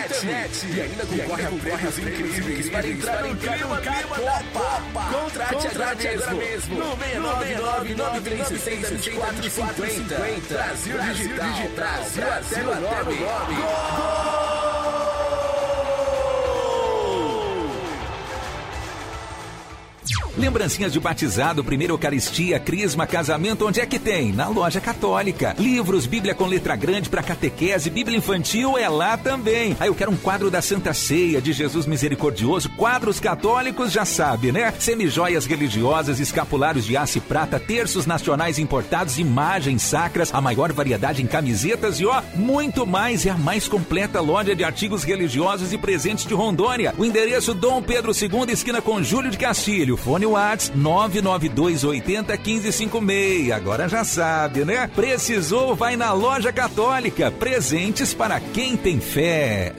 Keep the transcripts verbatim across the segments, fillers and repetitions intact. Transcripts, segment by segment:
internet. E ainda concorre a prêmios incríveis para entrar no clima da Copa. Contrate agora mesmo no seis nove nove nove três seis dois quatro cinco zero. Brasil Digital. Brasil até o nome. Gol! Lembrancinhas de batizado, primeira Eucaristia, crisma, casamento, onde é que tem? Na Loja Católica. Livros, Bíblia com letra grande para catequese, Bíblia infantil é lá também. Aí eu quero um quadro da Santa Ceia, de Jesus Misericordioso, quadros católicos, já sabe, né? Semijoias religiosas, escapulários de aço e prata, terços nacionais importados, imagens sacras, a maior variedade em camisetas e ó, muito mais. É a mais completa loja de artigos religiosos e presentes de Rondônia. O endereço Dom Pedro segundo, esquina com Júlio de Castilho. Fone WhatsApp nove nove dois oito zero um cinco cinco seis. Agora já sabe, né? Precisou, vai na Loja Católica. Presentes para quem tem fé.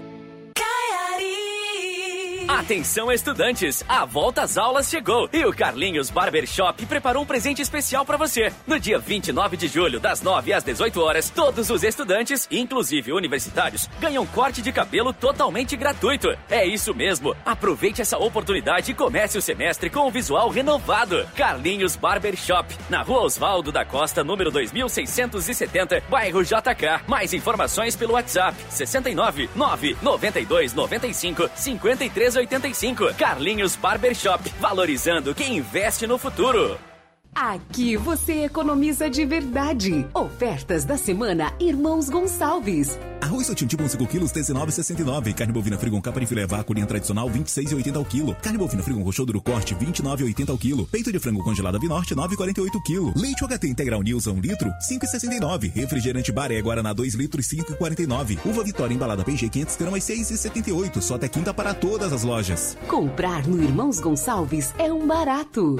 Atenção, estudantes! A volta às aulas chegou e o Carlinhos Barbershop preparou um presente especial para você. No dia vinte e nove de julho, das nove às dezoito horas, todos os estudantes, inclusive universitários, ganham corte de cabelo totalmente gratuito. É isso mesmo! Aproveite essa oportunidade e comece o semestre com um visual renovado. Carlinhos Barbershop, na Rua Osvaldo da Costa, número dois mil seiscentos e setenta, bairro J K. Mais informações pelo WhatsApp sessenta e nove, nove, noventa e dois, noventa e cinco, cinquenta e três oitenta e cinco. Carlinhos Barbershop, valorizando quem investe no futuro. Aqui você economiza de verdade. Ofertas da semana Irmãos Gonçalves. Arroz Sotintibo cinco quilos, dezenove reais e sessenta e nove centavos. Carne bovina Frigon capa de filé vácuo linha tradicional, vinte e seis reais e oitenta centavos ao quilo. Carne bovina Frigon roxo corte, vinte e nove reais e oitenta centavos ao quilo. Peito de frango congelado Avinorte, nove reais e quarenta e oito centavos ao quilo. Leite U H T Integral Nilson, um litro, cinco reais e sessenta e nove centavos. Refrigerante Baré Guaraná, dois litros, cinco reais e quarenta e nove centavos. Uva Vitória embalada P G quinhentos gramas, seis reais e setenta e oito centavos. Só até quinta para todas as lojas. Comprar no Irmãos Gonçalves é um barato.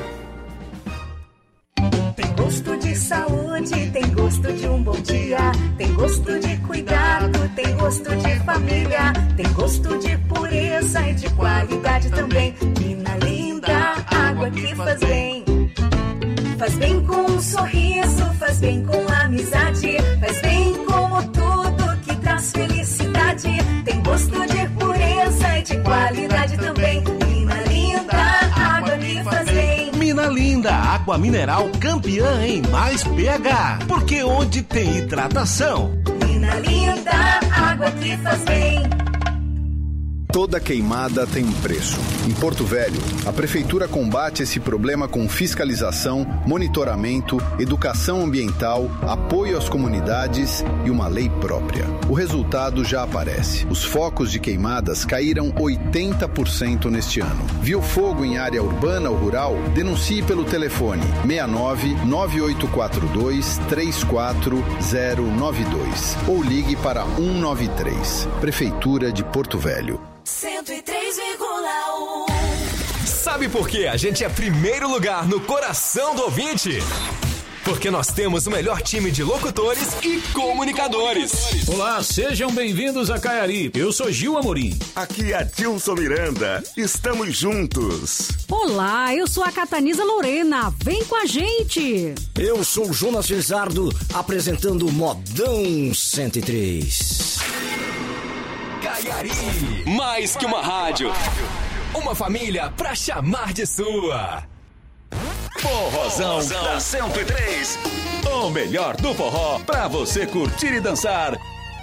Tem gosto de saúde, tem gosto de um bom dia, tem gosto de cuidado, tem gosto de família, tem gosto de pureza e de qualidade também. Mina Linda, água que faz bem. Faz bem com um sorriso, faz bem com amizade, faz bem como tudo que traz felicidade. Tem gosto de pureza e de qualidade também. Mina Linda, água que faz bem. Mina Linda, água mineral campeã em mais pH. Porque onde tem hidratação. Mina Linda, água que faz bem. Toda queimada tem um preço. Em Porto Velho, a Prefeitura combate esse problema com fiscalização, monitoramento, educação ambiental, apoio às comunidades e uma lei própria. O resultado já aparece. Os focos de queimadas caíram oitenta por cento neste ano. Viu fogo em área urbana ou rural? Denuncie pelo telefone seis nove nove oito quatro dois três quatro zero nove dois ou ligue para um nove três. Prefeitura de Porto Velho. cento e três vírgula um. Sabe por que a gente é primeiro lugar no coração do ouvinte? Porque nós temos o melhor time de locutores e comunicadores. Olá, sejam bem-vindos a Caiari. Eu sou Gil Amorim. Aqui é Dilson Miranda. Estamos juntos. Olá, eu sou a Cataniza Lorena. Vem com a gente. Eu sou o Jonas Lizardo, apresentando o Modão cento e três. Caiari. Mais que uma rádio. Uma família pra chamar de sua. Forrozão da cento e três. O melhor do forró pra você curtir e dançar.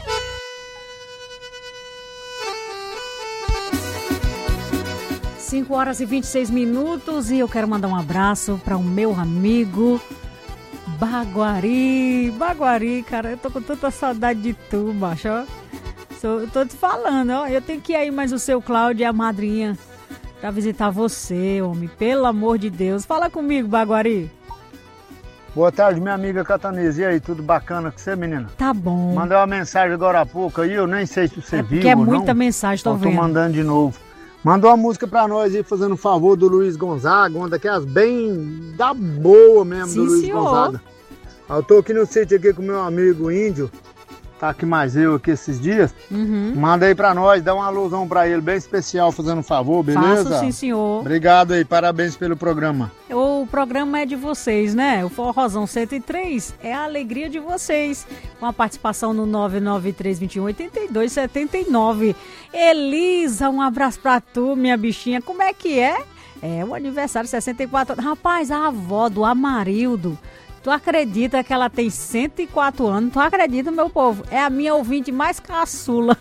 cinco horas e vinte e seis minutos e eu quero mandar um abraço para o meu amigo Baguari. Baguari, cara, eu tô com tanta saudade de tu, macho. Eu tô te falando, ó. Eu tenho que ir aí, mas o seu Cláudio e a madrinha pra visitar você, homem. Pelo amor de Deus. Fala comigo, Baguari. Boa tarde, minha amiga Cataniza. E aí, tudo bacana com você, menina? Tá bom. Mandei uma mensagem agora há pouco aí, eu nem sei se você é viu porque é ou muita não. mensagem, tô então, vendo. Tô mandando de novo. Mandou uma música pra nós aí, fazendo um favor do Luiz Gonzaga, uma daquelas bem da boa mesmo. Sim, do Luiz senhor. Gonzaga. Eu tô aqui no sítio aqui com meu amigo Índio. Tá aqui mais eu aqui esses dias. Uhum. Manda aí pra nós, dá uma alusão pra ele bem especial, fazendo um favor, beleza? Faço, sim, senhor. Obrigado aí, parabéns pelo programa. Ô, o programa é de vocês, né? O Forrozão cento e três é a alegria de vocês. Com a participação no nove nove três dois um oito dois sete nove. Elisa, um abraço pra tu, minha bichinha. Como é que é? É o aniversário sessenta e quatro anos. Rapaz, a avó do Amarildo, tu acredita que ela tem cento e quatro anos? Tu acredita, meu povo? É a minha ouvinte mais caçula.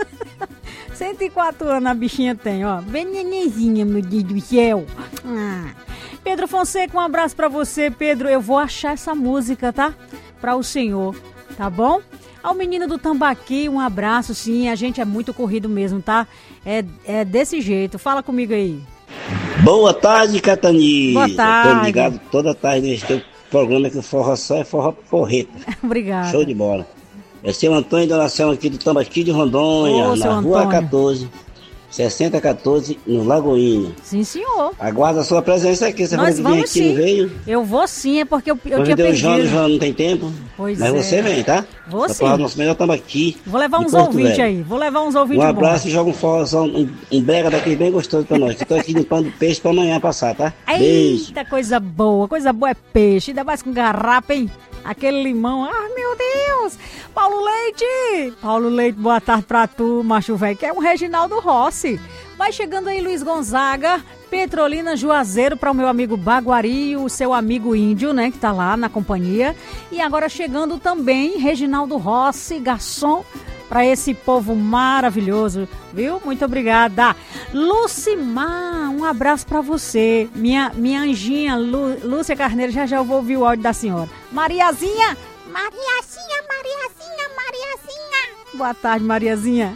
cento e quatro anos a bichinha tem, ó. Bem nenenzinha, meu Deus do céu. Ah. Pedro Fonseca, um abraço pra você, Pedro. Eu vou achar essa música, tá? Pra o senhor, tá bom? Ao menino do Tambaqui, um abraço, sim. A gente é muito corrido mesmo, tá? É, é desse jeito. Fala comigo aí. Boa tarde, Catani. Boa tarde. Eu tô ligado toda tarde nesse teu programa que o forró só é forró porreta. Obrigada. Show de bola. É seu Antônio da Nação aqui do Tambaqui de Rondônia, Ô, na rua quatorze, sessenta quatorze, no Lagoinha. Sim, senhor. Aguardo a sua presença aqui. Você Nós falou que vamos vem aqui, sim. não veio? Eu vou sim, é porque eu, eu Hoje tinha deu perdido. João, João não tem tempo. Pois mas é. você vem, tá? Vou Pra sim. falar do nosso melhor Tambaqui. Vou levar de uns Porto ouvintes Velho. aí. Vou levar uns ouvintes Um abraço bons. e joga um forrozão, um, um brega daqui bem gostoso pra nós. Eu tô aqui limpando peixe pra amanhã passar, tá? Beijo. Eita, coisa boa. Coisa boa é peixe. Ainda mais com garrafa, hein? Aquele limão. Ah, meu Deus. Paulo Leite. Paulo Leite, boa tarde pra tu, macho velho. Que é um Reginaldo Rossi. Vai chegando aí Luiz Gonzaga, Petrolina, Juazeiro, para o meu amigo Baguari, o seu amigo Índio, né, que tá lá na companhia. E agora chegando também Reginaldo Rossi, garçom, para esse povo maravilhoso, viu? Muito obrigada. Lucimar, um abraço para você. Minha, minha anjinha, Lu, Lúcia Carneiro, já já eu vou ouvir o áudio da senhora. Mariazinha, Mariazinha, Mariazinha, Mariazinha. Boa tarde, Mariazinha.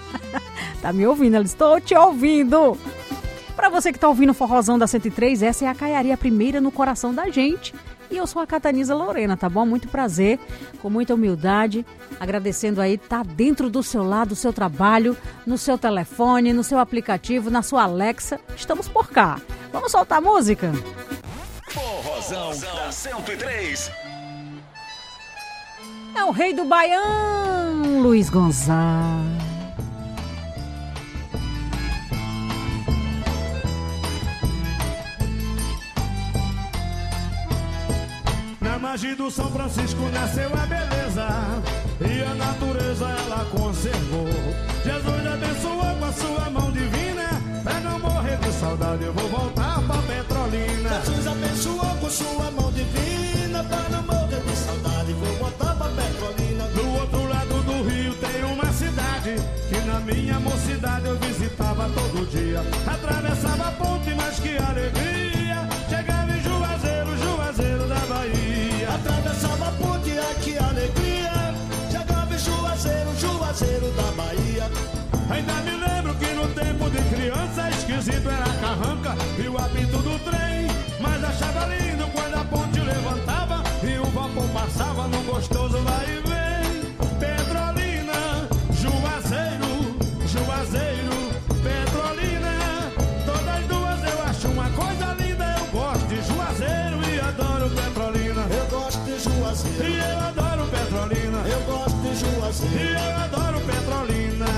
Tá me ouvindo? Ela disse, estou te ouvindo. Para você que tá ouvindo o Forrozão da cento e três, essa é a Caiaria, a primeira no coração da gente. E eu sou a Cataniza Lorena, tá bom? Muito prazer, com muita humildade, agradecendo aí, tá dentro do seu lado, do seu trabalho, no seu telefone, no seu aplicativo, na sua Alexa. Estamos por cá. Vamos soltar a música? Forrozão da cento e três. É o rei do Baião, Luiz Gonzaga. Na margem do São Francisco nasceu a beleza e a natureza ela conservou. Jesus abençoou com a sua mão divina. Pra não morrer de saudade eu vou voltar pra Petrolina. Jesus abençoou com sua mão divina. Pra não morrer de saudade vou voltar pra Petrolina. Do outro lado do rio tem uma cidade que na minha mocidade eu visitava todo dia. Atravessava a ponte, mas que alegria. Chegava em Juazeiro, Juazeiro da Bahia. Atravessava a ponte, ai que alegria. Chegava em Juazeiro, Juazeiro da Bahia. Ainda me lembro que no tempo de criança esquisito era a carranca e o apito do trem. Mas achava lindo quando a ponte levantava e o vapor passava num gostoso vai e vem. Petrolina, Juazeiro, Juazeiro, Petrolina. Todas duas eu acho uma coisa linda. Eu gosto de Juazeiro e adoro Petrolina. Eu gosto de Juazeiro e eu adoro Petrolina. Eu gosto de Juazeiro e eu adoro Petrolina.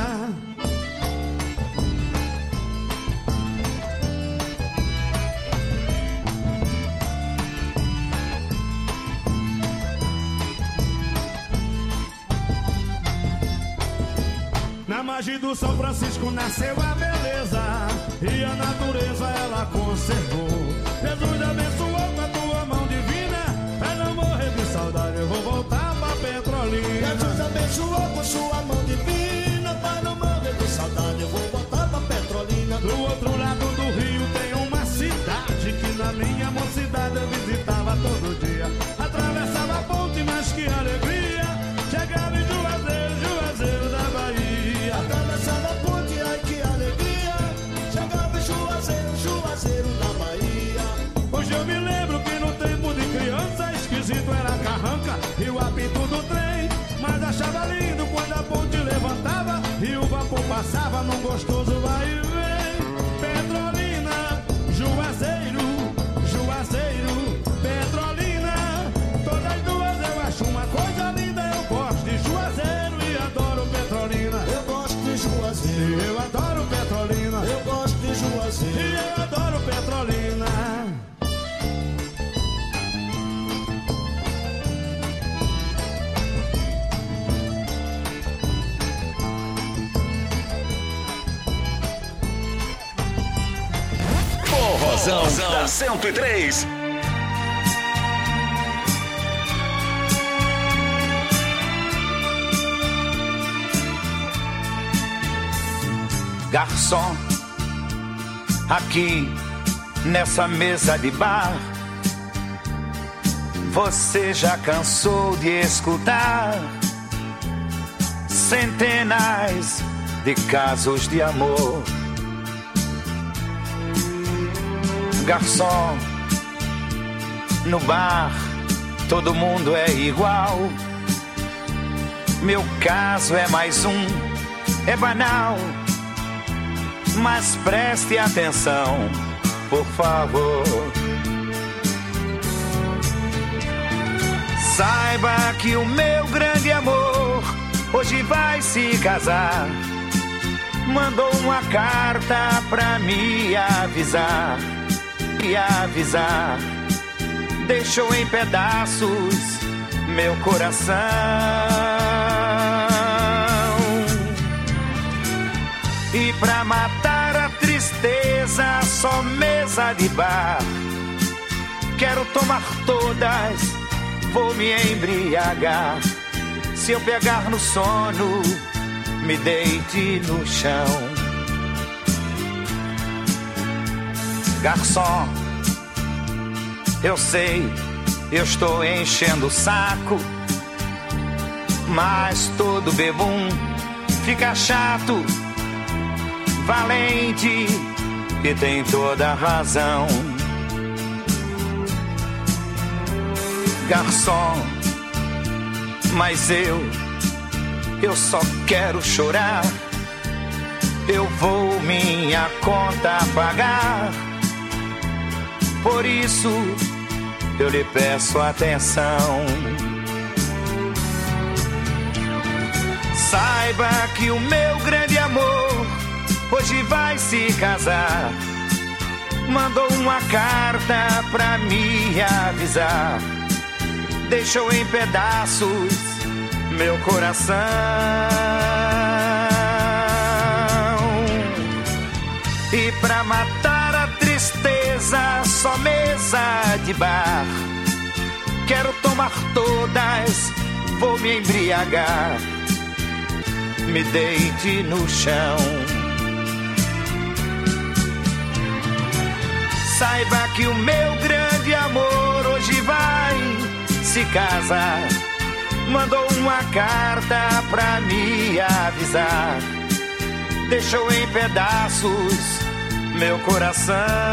Na margem do São Francisco nasceu a beleza e a natureza ela conservou. Jesus abençoou com a tua mão divina. Pra não morrer de saudade eu vou voltar pra Petrolina. Jesus abençoou com sua mão divina. Pra não morrer de saudade eu vou voltar pra Petrolina. Do outro lado do rio tem uma cidade que na minha mocidade eu visitava todo dia. Atravessava a ponte, mas que alegria. Chegava em Juazeiro, Juazeiro da Bahia. Atravessava a ponte, ai que alegria. Chegava em Juazeiro, Juazeiro da Bahia. Hoje eu me lembro que no tempo de criança esquisito era a carranca e o apito do trem. Mas achava lindo quando a ponte levantava e o vapor passava num gostoso vai e vem. Petrolina, Juazeiro, Juazeiro, Petrolina. Todas duas eu acho uma coisa linda. Eu gosto de Juazeiro e adoro Petrolina. Eu gosto de Juazeiro e eu adoro Petrolina. Eu gosto de Juazeiro e eu adoro Petrolina. Forrozão da cento e três. Garçom, aqui nessa mesa de bar, você já cansou de escutar centenas de casos de amor. Garçom, no bar todo mundo é igual. Meu caso é mais um, é banal. Mas preste atenção, por favor. Saiba que o meu grande amor hoje vai se casar. Mandou uma carta pra me avisar, me avisar. Deixou em pedaços meu coração. E pra matar a tristeza, só mesa de bar. Quero tomar todas, vou me embriagar. Se eu pegar no sono, me deite no chão. Garçom, eu sei, eu estou enchendo o saco, mas todo bebum fica chato. Valente e tem toda a razão. Garçom, mas eu, eu só quero chorar. Eu vou minha conta pagar. Por isso eu lhe peço atenção. Saiba que o meu grande amor hoje vai se casar. Mandou uma carta pra me avisar. Deixou em pedaços meu coração. E pra matar a tristeza, só mesa de bar. Quero tomar todas, vou me embriagar. Me deite no chão. Saiba que o meu grande amor hoje vai se casar. Mandou uma carta pra me avisar. Deixou em pedaços meu coração.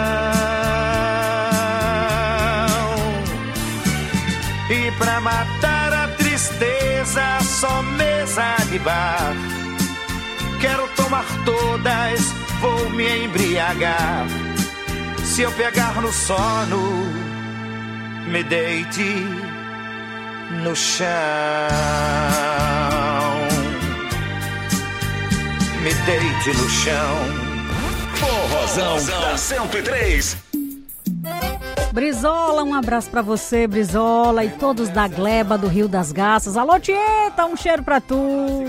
E pra matar a tristeza, só mesa de bar. Quero tomar todas, vou me embriagar. Se eu pegar no sono, me deite no chão. Me deite no chão. Forrozão da cento e três. Brizola, um abraço pra você, Brizola, e todos da Gleba do Rio das Garças. Alô, Tieta, um cheiro pra tu.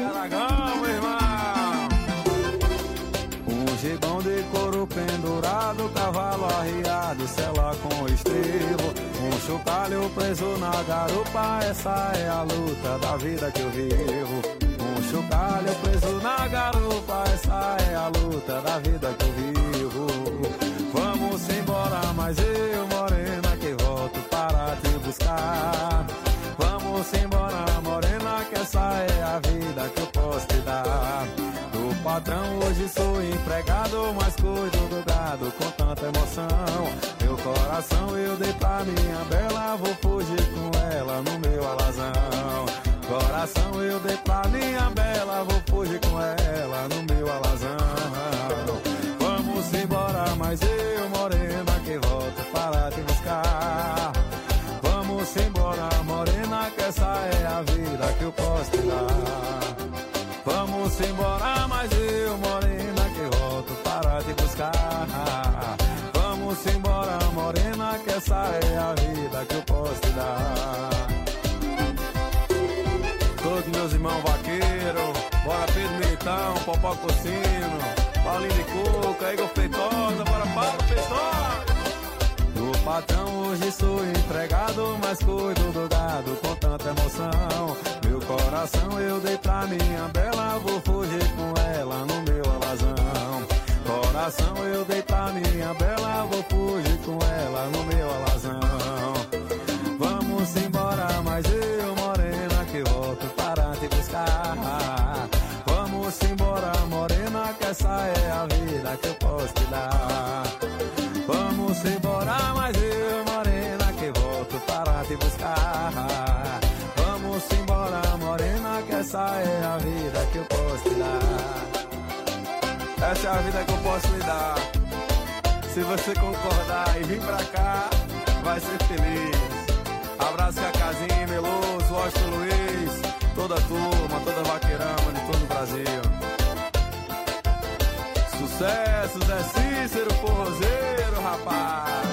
Um gibão de couro pendurado, cavalo arriado, sela com estribo. Um chocalho preso na garupa, essa é a luta da vida que eu vivo. Um chocalho preso na garupa, essa é a luta da vida que eu vivo. Vamos embora, mas eu, morena, que volto para te buscar. Vamos embora, morena, que essa é a vida que eu posso te dar. Do patrão hoje sou empregado, mas cuido do gado com tanta emoção. Meu coração eu dei pra minha bela, vou fugir com ela no meu alazão. Coração eu dei pra minha bela, vou fugir com ela no meu alazão. Vamos embora, mas eu, morena, que volto para te buscar. Vamos embora, morena, que essa é a vida que eu posso te dar. Vamos embora, mas eu, morena, que volto para te buscar. Vamos embora, morena, que essa é a vida que eu posso te dar. Todos meus irmãos vaqueiros, bora Pedro Militão, Popó Cocino, Paulinho de Cuca, Igor Feitosa, bora Paulo Feitosa. patrão, hoje sou empregado, mas cuido do gado com tanta emoção. Meu coração eu dei pra minha bela, vou fugir com ela no meu alazão. Coração eu dei pra minha bela, vou fugir com ela no meu alazão. Vamos embora, mas eu, morena, que volto para te buscar. Vamos embora, morena, que essa é a vida que eu posso te dar. Vamos embora, mas eu, morena, que volto para te buscar. Vamos embora, morena, que essa é a vida que eu posso te dar. Essa é a vida que eu posso lhe dar. Se você concordar e vir pra cá, vai ser feliz. Abraço a Casinha, Meloso, Washington Luiz, toda a turma, toda a vaqueirama de todo o Brasil. Sucesso, Zé Cícero, forrozeiro, rapaz.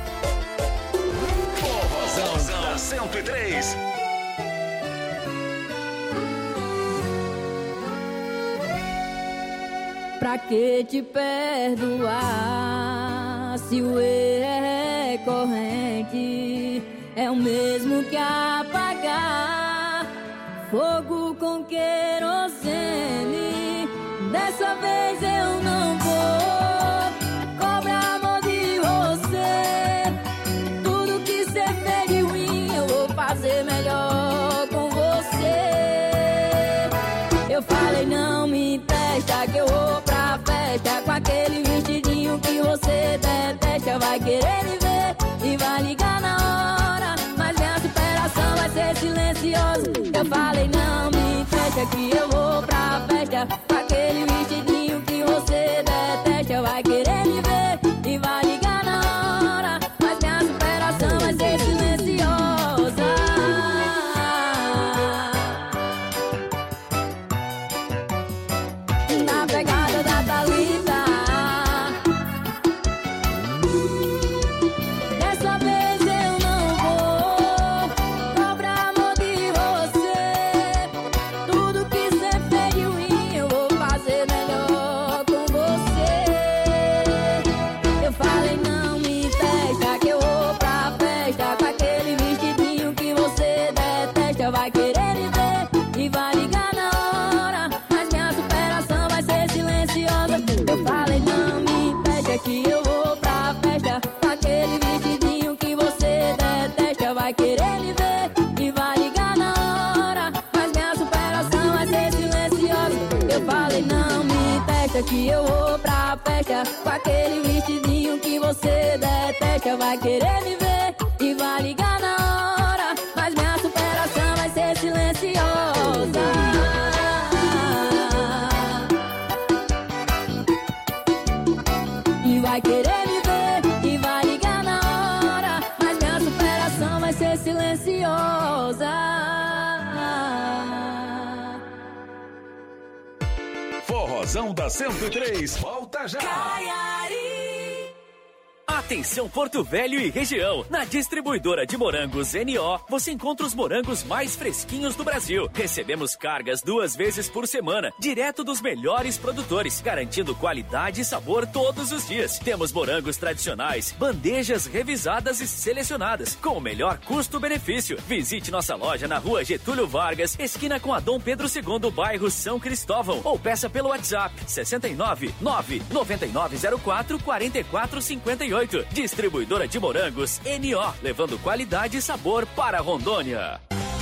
Forrozão da cento e três. Pra que te perdoar se o erro é recorrente? É o mesmo que apagar fogo com querosene. Dessa vez eu não vou cobrar amor de você. Tudo que cê fez de ruim eu vou fazer melhor com você. Eu falei não me testa, que eu vou pra festa com aquele vestidinho que você detesta. Vai querer me ver e vai ligar na hora, mas minha superação vai ser silenciosa. Eu falei não me fecha, que eu vou pra festa com aquele vestidinho que você detesta. Vai querer me ver e vai ligar na hora, mas minha superação vai ser silenciosa. Na pegada da Thalita, dessa vez eu não vou cobrar amor de você. Tudo que cê fez de ruim eu vou fazer melhor com você. Eu falei não me testa, que eu vou pra festa com aquele vestidinho que você detesta. Vai querer me ver e vai ligar na hora, mas minha superação vai ser silenciosa. Eu falei não me testa, que eu vou pra festa com aquele vestidinho que você detesta. Vai querer me ver e vai ligar na hora, mas minha superação vai ser silenciosa. Eu falei não me testa, que eu vou pra festa com aquele vestidinho que você detesta. Vai querer me ver e vai ligar na hora, mas minha superação vai ser silenciosa. E vai querer me ver e vai ligar na hora, mas minha superação vai ser silenciosa. Forrozão da cento e três, volta já. Atenção Porto Velho e região. Na distribuidora de morangos N O, você encontra os morangos mais fresquinhos do Brasil. Recebemos cargas duas vezes por semana, direto dos melhores produtores, garantindo qualidade e sabor todos os dias. Temos morangos tradicionais, bandejas revisadas e selecionadas, com o melhor custo-benefício. Visite nossa loja na rua Getúlio Vargas, esquina com a Dom Pedro segundo, bairro São Cristóvão, ou peça pelo WhatsApp sessenta e nove, nove nove nove zero quatro, quatro quatro cinco oito. Distribuidora de morangos N O, levando qualidade e sabor para Rondônia.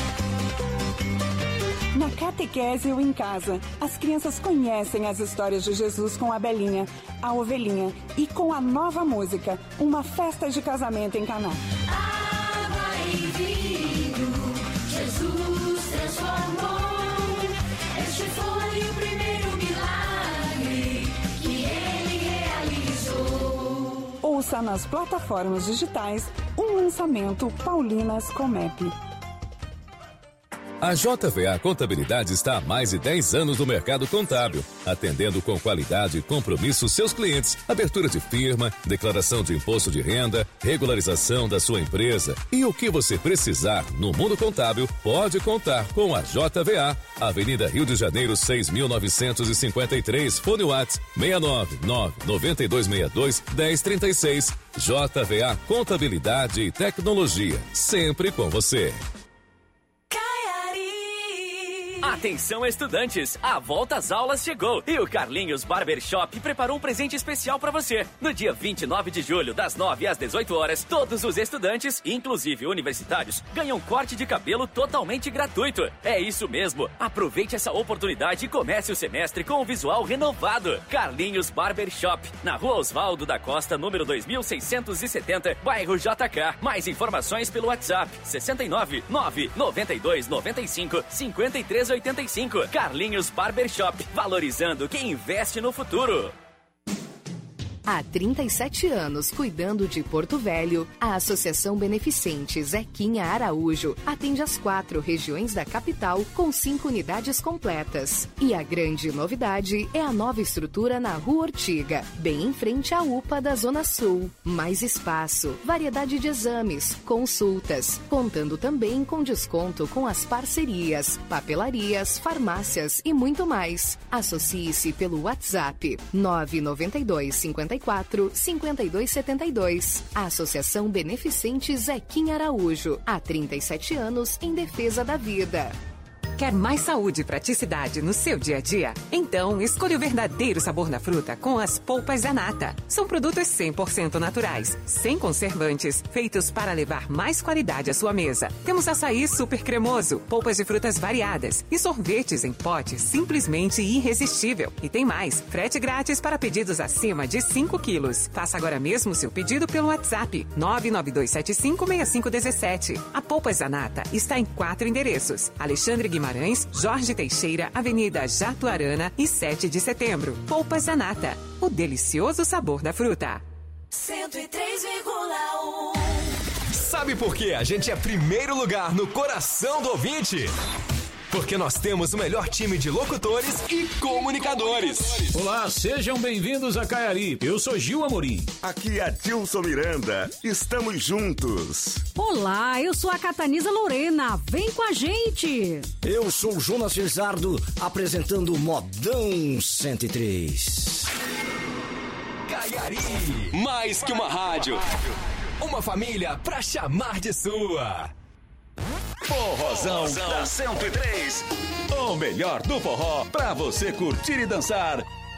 Na Catequese ou em casa, as crianças conhecem as histórias de Jesus com a Belinha, a ovelhinha e com a nova música, Uma Festa de Casamento em Caná. Água e vinho, Jesus transformou. Este foi o primeiro milagre que ele realizou. Ouça nas plataformas digitais um lançamento Paulinas Comep. A J V A Contabilidade está há mais de dez anos no mercado contábil, atendendo com qualidade e compromisso seus clientes. Abertura de firma, declaração de imposto de renda, regularização da sua empresa e o que você precisar no mundo contábil, pode contar com a J V A. Avenida Rio de Janeiro, seis mil novecentos e cinquenta e três, fone WhatsApp seis nove nove nove dois seis dois um zero três seis. J V A Contabilidade e Tecnologia, sempre com você. Atenção, estudantes! A volta às aulas chegou e o Carlinhos Barbershop preparou um presente especial para você. No dia vinte e nove de julho, das nove às dezoito horas, todos os estudantes, inclusive universitários, ganham corte de cabelo totalmente gratuito. É isso mesmo! Aproveite essa oportunidade e comece o semestre com um visual renovado. Carlinhos Barbershop, na Rua Osvaldo da Costa, número dois mil seiscentos e setenta, bairro J K. Mais informações pelo WhatsApp sessenta e nove, nove noventa e dois, noventa e cinco, cinquenta e três oitenta e cinco. Carlinhos Barbershop, valorizando quem investe no futuro. Há trinta e sete anos cuidando de Porto Velho, a Associação Beneficente Zequinha Araújo atende as quatro regiões da capital com cinco unidades completas. E a grande novidade é a nova estrutura na Rua Ortiga, bem em frente à U P A da Zona Sul. Mais espaço, variedade de exames, consultas, contando também com desconto com as parcerias, papelarias, farmácias e muito mais. Associe-se pelo WhatsApp nove nove dois, cinquenta e quatro, cinquenta e dois setenta e dois. A Associação Beneficente Zequinha Araújo, há trinta e sete anos em defesa da vida. Quer mais saúde e praticidade no seu dia a dia? Então, escolha o verdadeiro sabor da fruta com as polpas Zanata. São produtos cem por cento naturais, sem conservantes, feitos para levar mais qualidade à sua mesa. Temos açaí super cremoso, polpas de frutas variadas e sorvetes em pote simplesmente irresistível. E tem mais, frete grátis para pedidos acima de cinco quilos. Faça agora mesmo seu pedido pelo WhatsApp nove nove dois sete cinco, seis cinco um sete. A Polpas Zanata está em quatro endereços: Alexandre Guimarães, Jorge Teixeira, Avenida Jatuarana e sete de setembro. Polpas Zanata, o delicioso sabor da fruta. cento e três vírgula um. Sabe por que a gente é primeiro lugar no coração do ouvinte? Porque nós temos o melhor time de locutores e comunicadores. Olá, sejam bem-vindos a Caiari. Eu sou Gil Amorim. Aqui é Dilson Miranda. Estamos juntos. Olá, eu sou a Cataniza Lorena. Vem com a gente. Eu sou o Jonas Lizardo, apresentando o Modão cento e três. Caiari. Mais que uma rádio. Uma família pra chamar de sua. Forrozão da cento e três. O melhor do forró pra você curtir e dançar.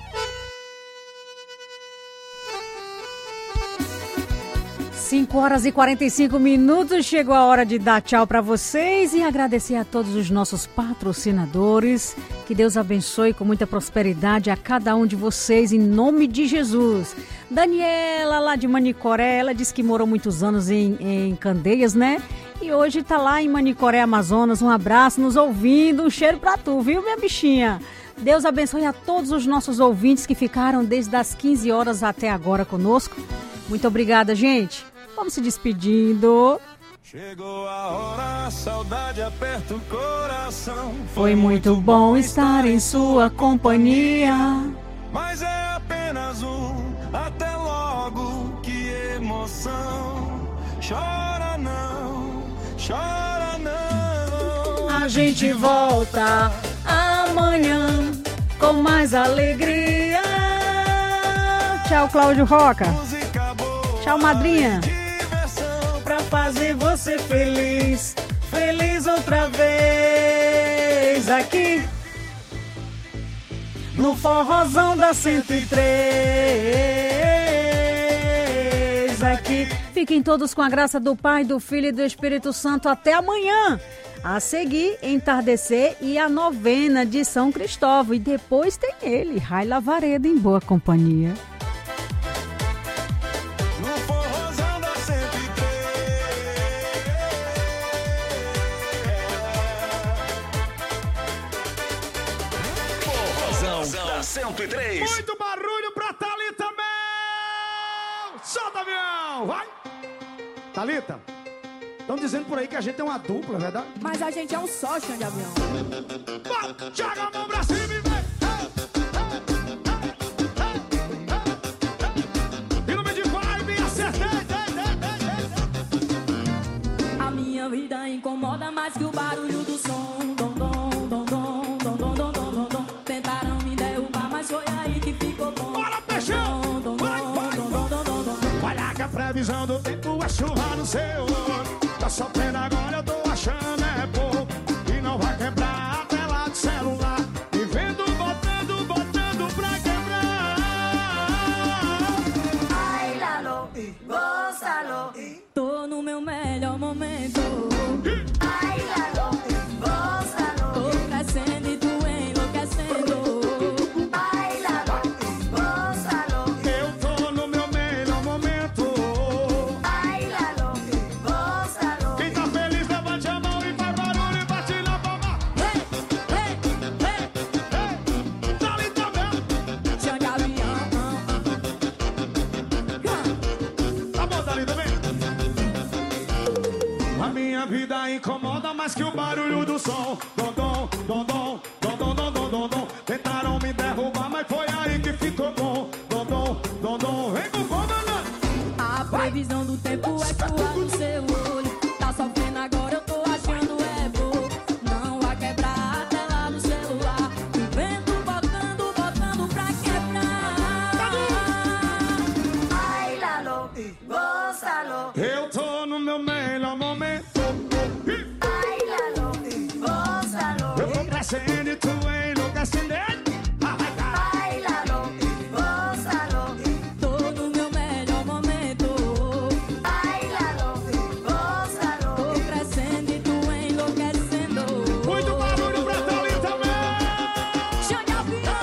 cinco horas e quarenta e cinco minutos. Chegou a hora de dar tchau para vocês e agradecer a todos os nossos patrocinadores. Que Deus abençoe com muita prosperidade a cada um de vocês, em nome de Jesus. Daniela, lá de Manicoré, ela disse que morou muitos anos em, em Candeias, né? E hoje tá lá em Manicoré, Amazonas. Um abraço, nos ouvindo. Um cheiro pra tu, viu, minha bichinha? Deus abençoe a todos os nossos ouvintes que ficaram desde as quinze horas até agora conosco. Muito obrigada, gente. Vamos se despedindo. Chegou a hora, a saudade aperta o coração. Foi muito bom estar em sua companhia. Mas é apenas um, até logo, que emoção. Chora não, chora não. A gente volta amanhã com mais alegria. Tchau, Cláudio Roca. Tchau, madrinha. Pra fazer você feliz, feliz outra vez aqui no Forrozão da cento e três. Aqui. Fiquem todos com a graça do Pai, do Filho e do Espírito Santo. Até amanhã. A seguir, entardecer e a novena de São Cristóvão. E depois tem ele, Rai Lavareda, em boa companhia. cento e três. Muito barulho pra Thalita Mel! Solta, avião! Vai! Thalita, Estão dizendo por aí que a gente é uma dupla, verdade? Mas a gente é um só, chão de avião. Vai, joga a mão pra cima e vem. E no meio de vibe, acertei. A minha vida incomoda mais que o barulho do som. Dom, dom, dom, dom, dom, dom, dom, dom, dom, dom. Tentaram me derrubar, mas foi aí que ficou bom. Bora, peixão! Vai, vai, vai. Olha que a previsão do tempo é chuva no seu olho. Tá sofrendo agora, eu tô achando é pouco. E não vai quebrar a tela do celular. E vendo, botando, botando pra quebrar. Ai, Lalo, gózalo. Tô no meu melhor momento. Ai, Lalo, gózalo. Tô crescendo e tu enlouquecendo. Ai, Lalo, gózalo. Eu tô no meu melhor momento. Ai, Lalo, gózalo. Quem tá feliz, levante a mão e faz barulho e bate na palma. Hey, hey, hey, hey. Tá ali também. chão de avião. Tá bom, tá ali também. A minha vida incomoda mais que o barulho do som. Dom, dom, dom, dom, dom, dom, dom, dom, dom, dom. Tentaram me derrubar, mas foi aí que ficou bom. Dom, dom, dom, dom, vem com fome, né? A previsão do tempo é chuva no seu olho. Tá sofrendo agora, eu tô achando é pouco. Não vai quebrar a tela do celular. O vento botando, botando pra quebrar. Ai, Lalo, gózalo. Eu tô no meu melhor momento. Ai, Lalo, gózalo. Eu tô crescendo e tu enlouquecendo. Ai, Lalo, gózalo. Tô no meu melhor momento. Ai, Lalo, gózalo. Tô crescendo e tu enlouquecendo. Muito barulho pra Thalita também. Chão de avião.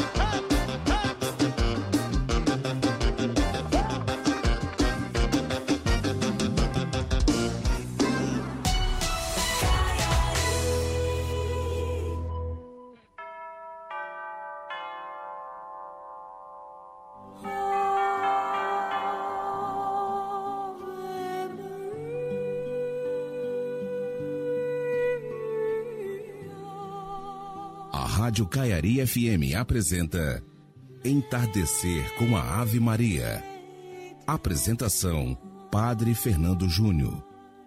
A Rádio Caiari F M apresenta Entardecer com a Ave Maria. Apresentação: Padre Fernando Júnior.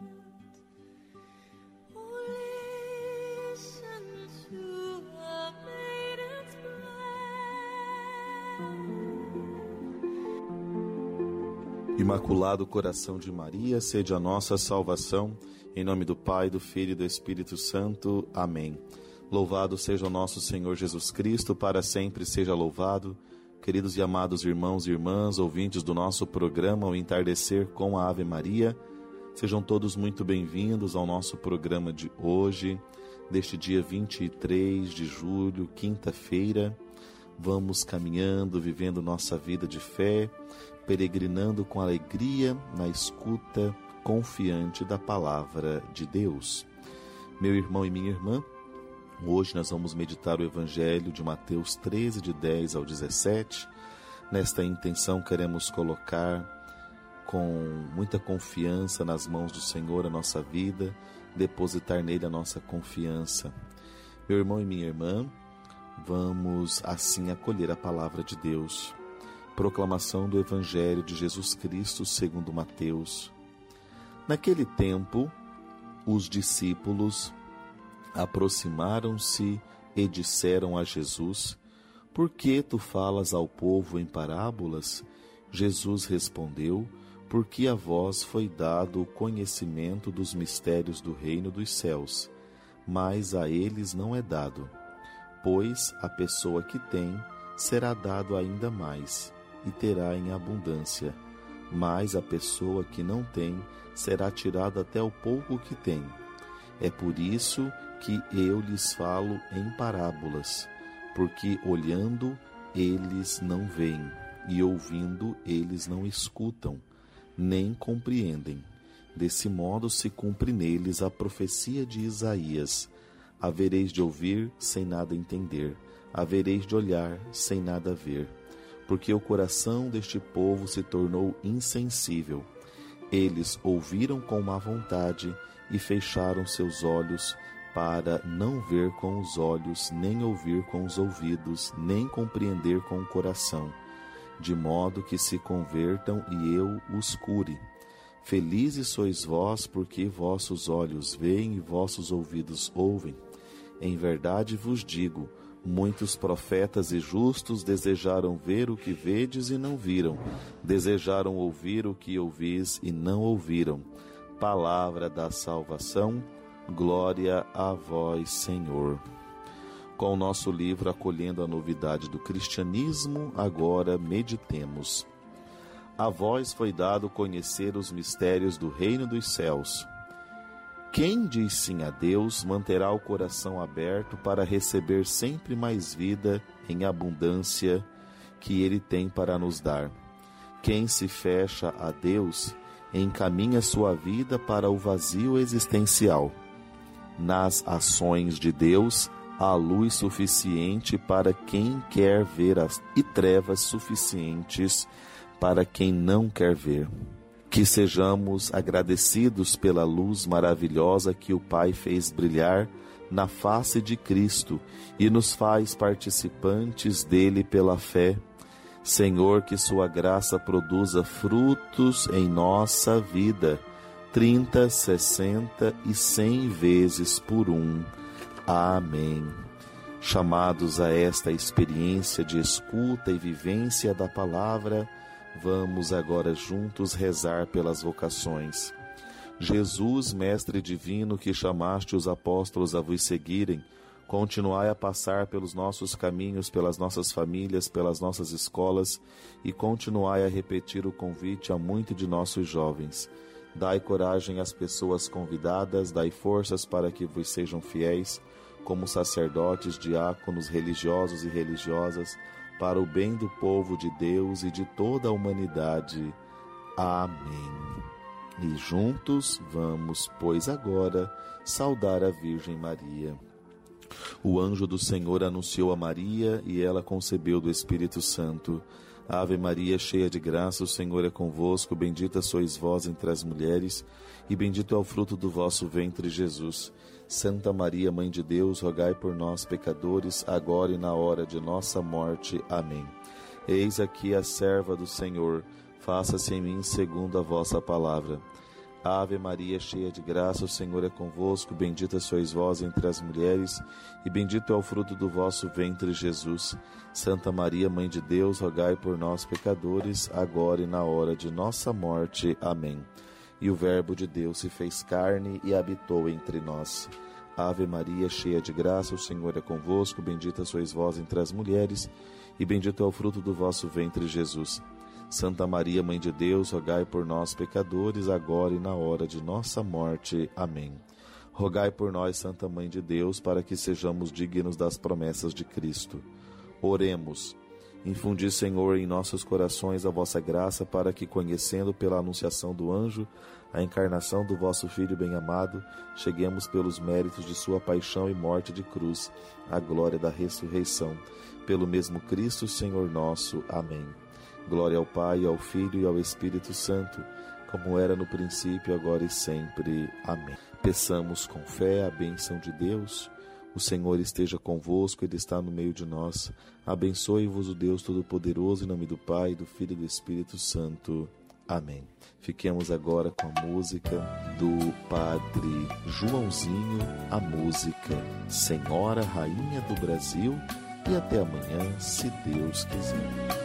Imaculado Coração de Maria, sede a nossa salvação. Em nome do Pai, do Filho e do Espírito Santo. Amém. Louvado seja o nosso Senhor Jesus Cristo, para sempre seja louvado. Queridos e amados irmãos e irmãs, ouvintes do nosso programa O Entardecer com a Ave Maria, sejam todos muito bem-vindos ao nosso programa de hoje, deste dia vinte e três de julho, quinta-feira. Vamos caminhando, vivendo nossa vida de fé, peregrinando com alegria na escuta confiante da palavra de Deus. Meu irmão e minha irmã, hoje nós vamos meditar o Evangelho de Mateus treze, de dez ao dezessete. Nesta intenção queremos colocar com muita confiança nas mãos do Senhor a nossa vida, depositar nele a nossa confiança. Meu irmão e minha irmã, vamos assim acolher a palavra de Deus. Proclamação do Evangelho de Jesus Cristo segundo Mateus. Naquele tempo, os discípulos aproximaram-se e disseram a Jesus: Por que tu falas ao povo em parábolas? Jesus respondeu: Porque a vós foi dado o conhecimento dos mistérios do reino dos céus, mas a eles não é dado. Pois a pessoa que tem será dado ainda mais, e terá em abundância. Mas a pessoa que não tem será tirada até o pouco que tem. É por isso que eu lhes falo em parábolas, porque olhando eles não veem, e ouvindo eles não escutam, nem compreendem. Desse modo se cumpre neles a profecia de Isaías: havereis de ouvir sem nada entender, havereis de olhar sem nada ver. Porque o coração deste povo se tornou insensível, Eles ouviram com má vontade e fecharam seus olhos para não ver com os olhos, nem ouvir com os ouvidos, nem compreender com o coração, de modo que se convertam e eu os cure. Felizes sois vós, porque vossos olhos veem e vossos ouvidos ouvem. Em verdade vos digo, muitos profetas e justos desejaram ver o que vedes e não viram, desejaram ouvir o que ouvis e não ouviram. Palavra da salvação, glória a vós, Senhor. Com o nosso livro Acolhendo a Novidade do Cristianismo, agora meditemos. A vós foi dado conhecer os mistérios do reino dos céus. Quem diz sim a Deus manterá o coração aberto para receber sempre mais vida em abundância que Ele tem para nos dar. Quem se fecha a Deus encaminha sua vida para o vazio existencial. Nas ações de Deus há luz suficiente para quem quer ver as, e trevas suficientes para quem não quer ver. Que sejamos agradecidos pela luz maravilhosa que o Pai fez brilhar na face de Cristo e nos faz participantes dele pela fé. Senhor, que sua graça produza frutos em nossa vida, trinta, sessenta e cem vezes por um. Amém. Chamados a esta experiência de escuta e vivência da palavra, vamos agora juntos rezar pelas vocações. Jesus, Mestre Divino, que chamaste os apóstolos a vos seguirem, continuai a passar pelos nossos caminhos, pelas nossas famílias, pelas nossas escolas e continuai a repetir o convite a muitos de nossos jovens. Dai coragem às pessoas convidadas, dai forças para que vos sejam fiéis, como sacerdotes, diáconos, religiosos e religiosas, para o bem do povo de Deus e de toda a humanidade. Amém. E juntos vamos, pois agora, saudar a Virgem Maria. O anjo do Senhor anunciou a Maria e ela concebeu do Espírito Santo. Ave Maria, cheia de graça, o Senhor é convosco, bendita sois vós entre as mulheres, e bendito é o fruto do vosso ventre, Jesus. Santa Maria, Mãe de Deus, rogai por nós, pecadores, agora e na hora de nossa morte. Amém. Eis aqui a serva do Senhor, faça-se em mim segundo a vossa palavra. Ave Maria, cheia de graça, o Senhor é convosco, bendita sois vós entre as mulheres, e bendito é o fruto do vosso ventre, Jesus. Santa Maria, Mãe de Deus, rogai por nós, pecadores, agora e na hora de nossa morte. Amém. E o Verbo de Deus se fez carne e habitou entre nós. Ave Maria, cheia de graça, o Senhor é convosco, bendita sois vós entre as mulheres, e bendito é o fruto do vosso ventre, Jesus. Santa Maria, Mãe de Deus, rogai por nós, pecadores, agora e na hora de nossa morte. Amém. Rogai por nós, Santa Mãe de Deus, para que sejamos dignos das promessas de Cristo. Oremos. Infundi, Senhor, em nossos corações a vossa graça, para que, conhecendo pela anunciação do anjo a encarnação do vosso Filho bem-amado, cheguemos pelos méritos de sua paixão e morte de cruz, à glória da ressurreição. Pelo mesmo Cristo, Senhor nosso. Amém. Glória ao Pai, ao Filho e ao Espírito Santo, como era no princípio, agora e sempre. Amém. Peçamos com fé a bênção de Deus. O Senhor esteja convosco, Ele está no meio de nós. Abençoe-vos o Deus Todo-Poderoso, em nome do Pai, do Filho e do Espírito Santo. Amém. Fiquemos agora com a música do Padre Joãozinho, a música Senhora Rainha do Brasil. E até amanhã, se Deus quiser.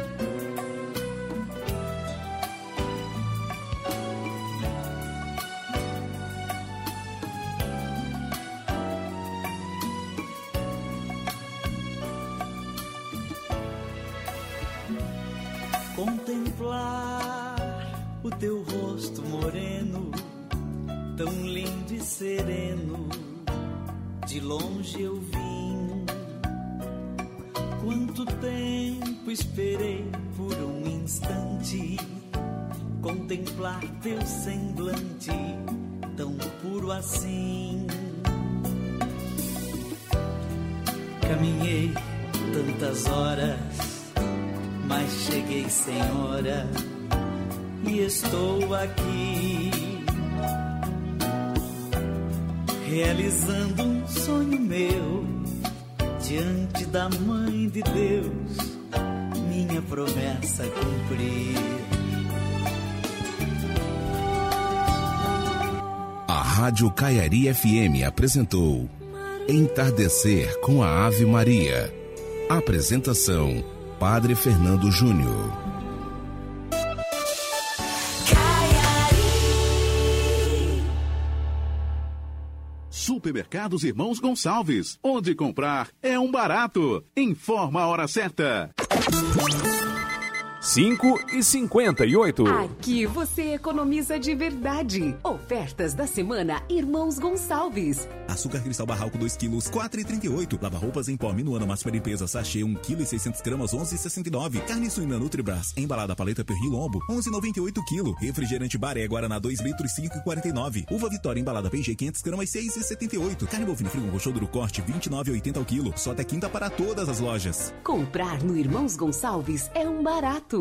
Contemplar o teu rosto moreno, tão lindo e sereno, de longe eu vim. Quanto tempo esperei por um instante, contemplar teu semblante, tão puro assim. Caminhei tantas horas, mas cheguei sem hora, e estou aqui, realizando um sonho meu, diante da Mãe de Deus, minha promessa cumprir. A Rádio Caiari F M apresentou Entardecer com a Ave Maria. Apresentação: Padre Fernando Júnior. Supermercados Irmãos Gonçalves, onde comprar é um barato. Informa a hora certa. cinco e cinquenta e oito. Aqui você economiza de verdade. Ofertas da semana Irmãos Gonçalves. Açúcar cristal barralco dois quilos, quatro e trinta e oito. Lava roupas em pó Minuano máxima limpeza sachê um quilo e seiscentos gramas, onze e sessenta e nove. Carne suína Nutribras embalada paleta Perri Lombo, onze e noventa e oito quilo. Refrigerante Baré Guaraná dois litros, cinco e quarenta e nove. Uva Vitória embalada P G quinhentos gramas, seis e setenta e oito. Carne bovina frigo roxoduro corte vinte e nove e oitenta ao quilo. Só até quinta para todas as lojas. Comprar no Irmãos Gonçalves é um barato.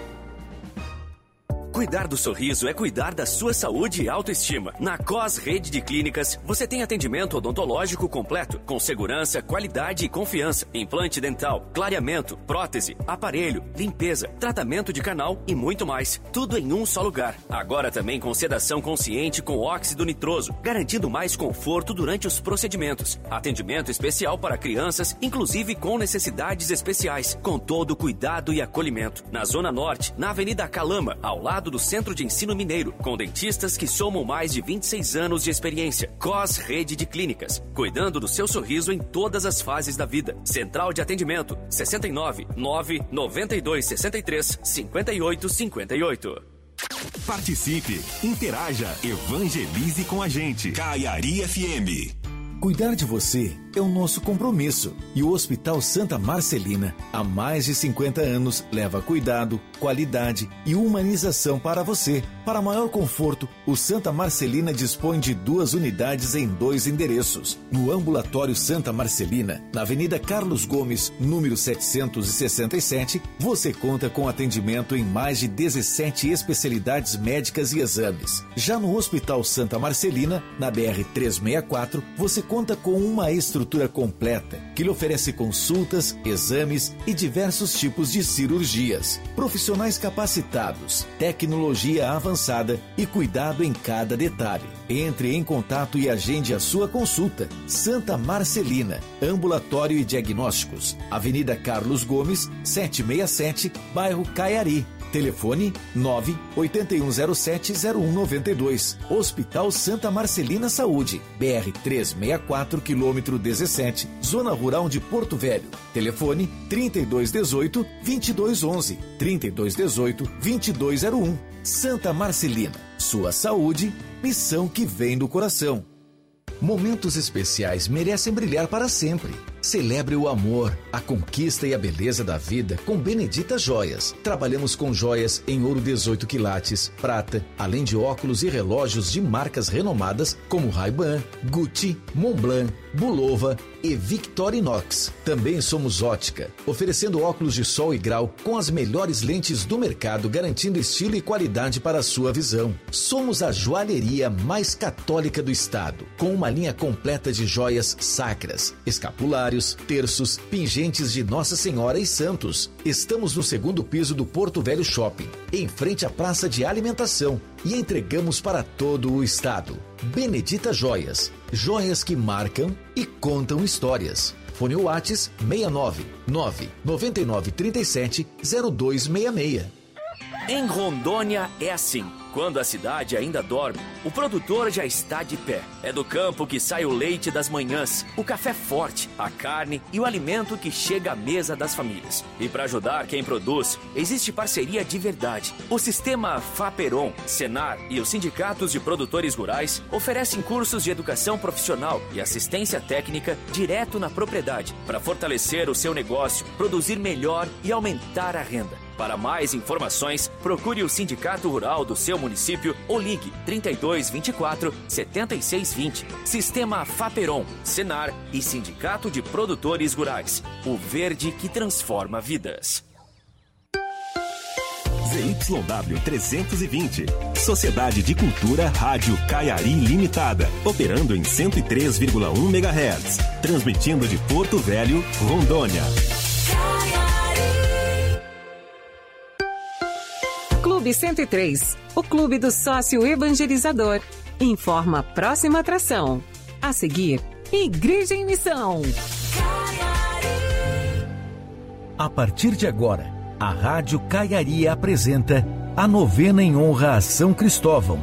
Cuidar do sorriso é cuidar da sua saúde e autoestima. Na Cos Rede de Clínicas, você tem atendimento odontológico completo, com segurança, qualidade e confiança. Implante dental, clareamento, prótese, aparelho, limpeza, tratamento de canal e muito mais. Tudo em um só lugar. Agora também com sedação consciente com óxido nitroso, garantindo mais conforto durante os procedimentos. Atendimento especial para crianças, inclusive com necessidades especiais, com todo o cuidado e acolhimento. Na Zona Norte, na Avenida Calama, ao lado do Centro de Ensino Mineiro, com dentistas que somam mais de vinte e seis anos de experiência. Cos Rede de Clínicas, cuidando do seu sorriso em todas as fases da vida. Central de atendimento, sessenta e nove, nove, noventa e dois, sessenta e três, cinquenta e oito, cinquenta e oito. Participe, interaja, evangelize com a gente. Caiari F M. Cuidar de você é o nosso compromisso e o Hospital Santa Marcelina, há mais de cinquenta anos, leva cuidado, qualidade e humanização para você. Para maior conforto, o Santa Marcelina dispõe de duas unidades em dois endereços. No Ambulatório Santa Marcelina, na Avenida Carlos Gomes, número setecentos e sessenta e sete, você conta com atendimento em mais de dezessete especialidades médicas e exames. Já no Hospital Santa Marcelina, na B R trezentos e sessenta e quatro, você conta com uma estrutura completa que lhe oferece consultas, exames e diversos tipos de cirurgias. Profissionais capacitados, tecnologia avançada e cuidado em cada detalhe. Entre em contato e agende a sua consulta. Santa Marcelina, Ambulatório e Diagnósticos, Avenida Carlos Gomes, setecentos e sessenta e sete, bairro Caiari. Telefone nove oito um zero sete zero um nove dois. Hospital Santa Marcelina Saúde, B R trezentos e sessenta e quatro, quilômetro dezessete, Zona Rural de Porto Velho. Telefone trinta e dois dezoito, vinte e dois onze, trinta e dois dezoito, vinte e dois zero um. Santa Marcelina, sua saúde, missão que vem do coração. Momentos especiais merecem brilhar para sempre. Celebre o amor, a conquista e a beleza da vida com Benedita Joias. Trabalhamos com joias em ouro dezoito quilates, prata, além de óculos e relógios de marcas renomadas como Ray-Ban, Gucci, Montblanc, Bulova e Victorinox. Também somos ótica, oferecendo óculos de sol e grau com as melhores lentes do mercado, garantindo estilo e qualidade para a sua visão. Somos a joalheria mais católica do estado, com uma linha completa de joias sacras, escapulários, terços, pingentes de Nossa Senhora e santos. Estamos no segundo piso do Porto Velho Shopping, em frente à praça de alimentação, e entregamos para todo o estado. Benedita Joias, joias que marcam e contam histórias. Fone Whats seis nove nove nove nove três sete zero dois seis seis. Em Rondônia é assim. Quando a cidade ainda dorme, o produtor já está de pé. É do campo que sai o leite das manhãs, o café forte, a carne e o alimento que chega à mesa das famílias. E para ajudar quem produz, existe parceria de verdade. O sistema Faperon, Senar e os sindicatos de produtores rurais oferecem cursos de educação profissional e assistência técnica direto na propriedade, para fortalecer o seu negócio, produzir melhor e aumentar a renda. Para mais informações, procure o Sindicato Rural do seu município ou ligue trinta e dois, vinte e quatro, setenta e seis vinte. Sistema Faperon, Senar e Sindicato de Produtores Rurais. O verde que transforma vidas. Z Y W trezentos e vinte. Sociedade de Cultura Rádio Caiari Limitada, operando em cento e três vírgula um megahertz, transmitindo de Porto Velho, Rondônia. Clube cento e três, o clube do sócio evangelizador. Informa a próxima atração. A seguir, Igreja em Missão. A partir de agora, a Rádio Caiari apresenta a novena em honra a São Cristóvão.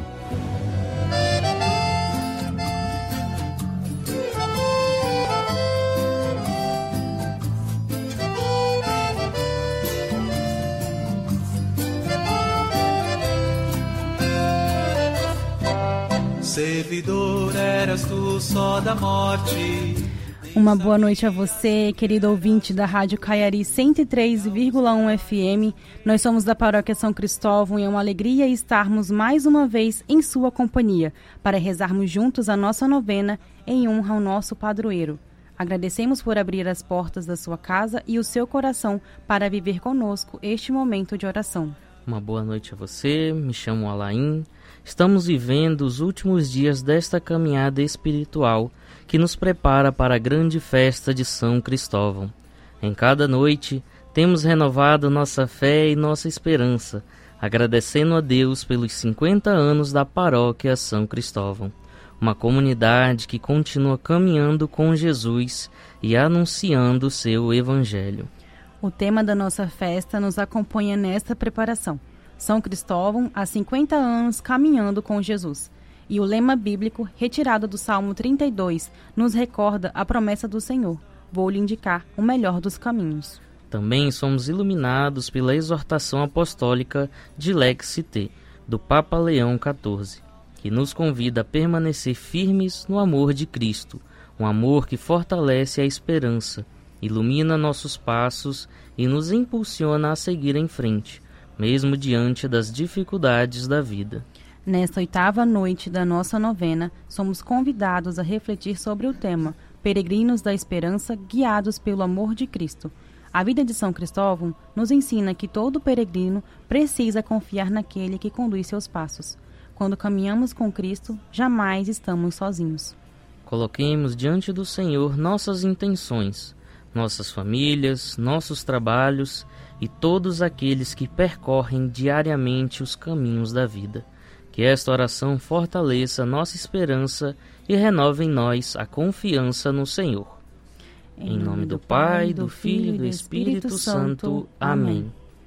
Servidor eras tu só da morte. Uma boa noite a você, querido ouvinte da Rádio Caiari cento e três vírgula um F M. Nós somos da Paróquia São Cristóvão e é uma alegria estarmos mais uma vez em sua companhia para rezarmos juntos a nossa novena em honra ao nosso padroeiro. Agradecemos por abrir as portas da sua casa e o seu coração para viver conosco este momento de oração. Uma boa noite a você, me chamo Alain. Estamos vivendo os últimos dias desta caminhada espiritual que nos prepara para a grande festa de São Cristóvão. Em cada noite, temos renovado nossa fé e nossa esperança, agradecendo a Deus pelos cinquenta anos da Paróquia São Cristóvão, uma comunidade que continua caminhando com Jesus e anunciando o seu Evangelho. O tema da nossa festa nos acompanha nesta preparação. São Cristóvão, há cinquenta anos caminhando com Jesus. E o lema bíblico, retirado do Salmo trinta e dois, nos recorda a promessa do Senhor: vou lhe indicar o melhor dos caminhos. Também somos iluminados pela exortação apostólica de Lex Te, do Papa Leão quatorze, que nos convida a permanecer firmes no amor de Cristo, um amor que fortalece a esperança, ilumina nossos passos e nos impulsiona a seguir em frente, mesmo diante das dificuldades da vida. Nesta oitava noite da nossa novena, somos convidados a refletir sobre o tema Peregrinos da Esperança, guiados pelo amor de Cristo. A vida de São Cristóvão nos ensina que todo peregrino precisa confiar naquele que conduz seus passos. Quando caminhamos com Cristo, jamais estamos sozinhos. Coloquemos diante do Senhor nossas intenções, nossas famílias, nossos trabalhos e todos aqueles que percorrem diariamente os caminhos da vida. Que esta oração fortaleça nossa esperança e renove em nós a confiança no Senhor. Em nome do Pai, do Filho e do Espírito Santo. Amém.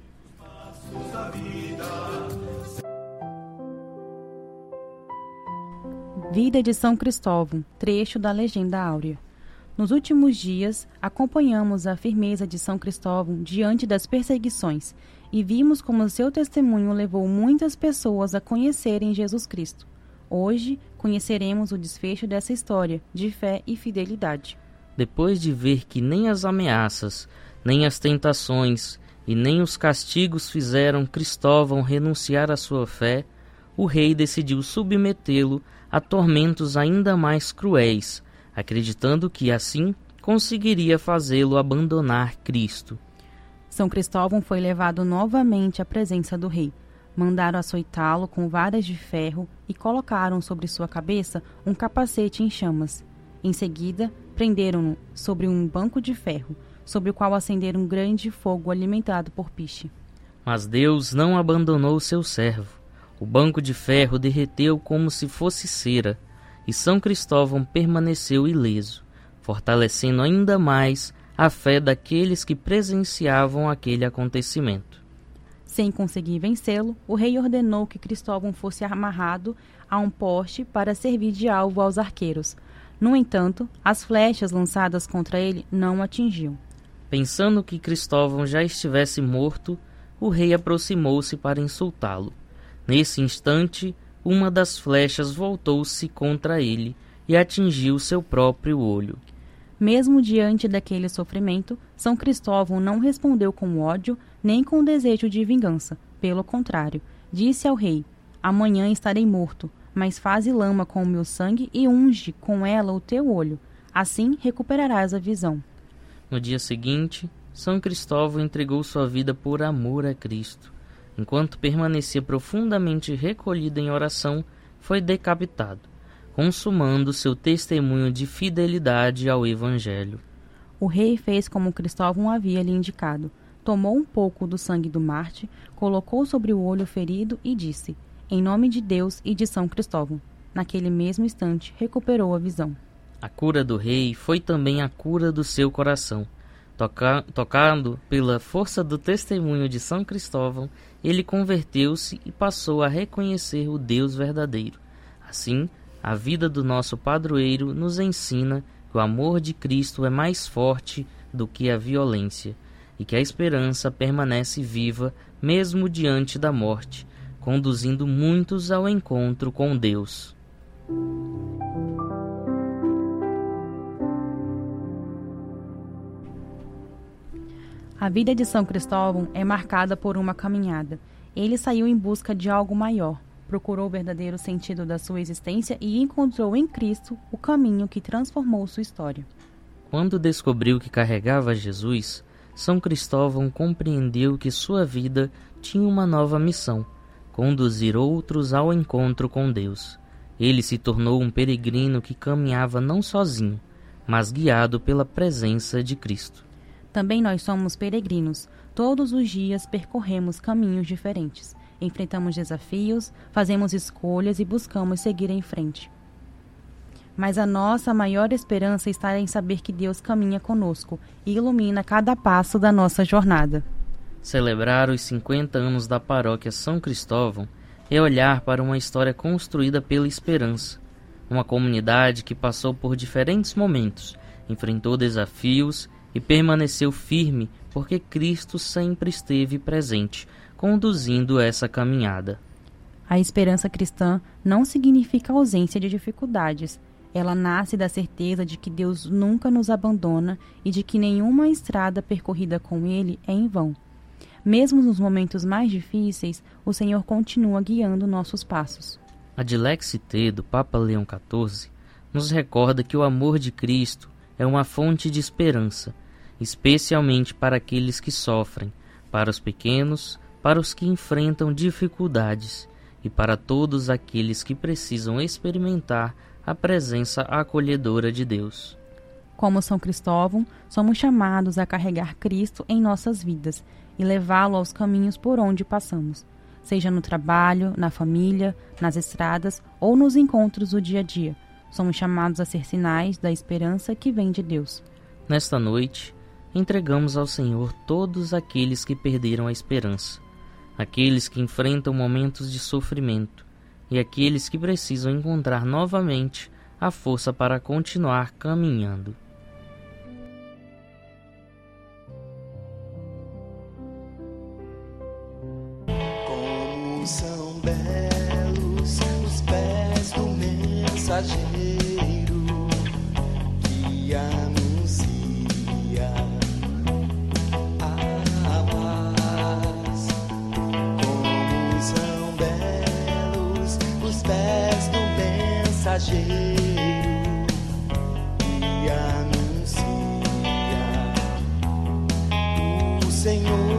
Vida de São Cristóvão, trecho da Legenda Áurea. Nos últimos dias, acompanhamos a firmeza de São Cristóvão diante das perseguições e vimos como seu testemunho levou muitas pessoas a conhecerem Jesus Cristo. Hoje, conheceremos o desfecho dessa história de fé e fidelidade. Depois de ver que nem as ameaças, nem as tentações e nem os castigos fizeram Cristóvão renunciar à sua fé, o rei decidiu submetê-lo a tormentos ainda mais cruéis, acreditando que assim conseguiria fazê-lo abandonar Cristo. São Cristóvão foi levado novamente à presença do rei. Mandaram açoitá-lo com varas de ferro e colocaram sobre sua cabeça um capacete em chamas. Em seguida, prenderam-no sobre um banco de ferro, sobre o qual acenderam um grande fogo alimentado por piche. Mas Deus não abandonou seu servo. O banco de ferro derreteu como se fosse cera, e São Cristóvão permaneceu ileso, fortalecendo ainda mais a fé daqueles que presenciavam aquele acontecimento. Sem conseguir vencê-lo, o rei ordenou que Cristóvão fosse amarrado a um poste para servir de alvo aos arqueiros. No entanto, as flechas lançadas contra ele não o atingiam. Pensando que Cristóvão já estivesse morto, o rei aproximou-se para insultá-lo. Nesse instante, uma das flechas voltou-se contra ele e atingiu seu próprio olho. Mesmo diante daquele sofrimento, São Cristóvão não respondeu com ódio nem com desejo de vingança. Pelo contrário, disse ao rei: amanhã estarei morto, mas faze lama com o meu sangue e unge com ela o teu olho. Assim recuperarás a visão. No dia seguinte, São Cristóvão entregou sua vida por amor a Cristo. enquanto permanecia profundamente recolhido em oração, foi decapitado, consumando seu testemunho de fidelidade ao Evangelho. O rei fez como Cristóvão havia lhe indicado. Tomou um pouco do sangue do Marte, colocou sobre o olho ferido e disse: em nome de Deus e de São Cristóvão. Naquele mesmo instante, recuperou a visão. A cura do rei foi também a cura do seu coração. Toca, tocado pela força do testemunho de São Cristóvão, ele converteu-se e passou a reconhecer o Deus verdadeiro. Assim, a vida do nosso padroeiro nos ensina que o amor de Cristo é mais forte do que a violência, e que a esperança permanece viva mesmo diante da morte, conduzindo muitos ao encontro com Deus. A vida de São Cristóvão é marcada por uma caminhada. Ele saiu em busca de algo maior, procurou o verdadeiro sentido da sua existência e encontrou em Cristo o caminho que transformou sua história. Quando descobriu que carregava Jesus, São Cristóvão compreendeu que sua vida tinha uma nova missão: conduzir outros ao encontro com Deus. Ele se tornou um peregrino que caminhava não sozinho, mas guiado pela presença de Cristo. Também nós somos peregrinos. Todos os dias percorremos caminhos diferentes. Enfrentamos desafios, fazemos escolhas e buscamos seguir em frente. Mas a nossa maior esperança está em saber que Deus caminha conosco e ilumina cada passo da nossa jornada. Celebrar os cinquenta anos da paróquia São Cristóvão é olhar para uma história construída pela esperança. Uma comunidade que passou por diferentes momentos, enfrentou desafios e permaneceu firme porque Cristo sempre esteve presente, conduzindo essa caminhada. A esperança cristã não significa ausência de dificuldades. Ela nasce da certeza de que Deus nunca nos abandona e de que nenhuma estrada percorrida com Ele é em vão. Mesmo nos momentos mais difíceis, o Senhor continua guiando nossos passos. A Dilexité do Papa Leão quatorze nos recorda que o amor de Cristo é uma fonte de esperança, especialmente para aqueles que sofrem, para os pequenos, para os que enfrentam dificuldades e para todos aqueles que precisam experimentar a presença acolhedora de Deus. Como São Cristóvão, somos chamados a carregar Cristo em nossas vidas e levá-lo aos caminhos por onde passamos, seja no trabalho, na família, nas estradas ou nos encontros do dia a dia. Somos chamados a ser sinais da esperança que vem de Deus. Nesta noite, entregamos ao Senhor todos aqueles que perderam a esperança, aqueles que enfrentam momentos de sofrimento e aqueles que precisam encontrar novamente a força para continuar caminhando. Como são belos os pés do mensageiro que anuncia a paz. Como são belos os pés do mensageiro que anuncia o Senhor.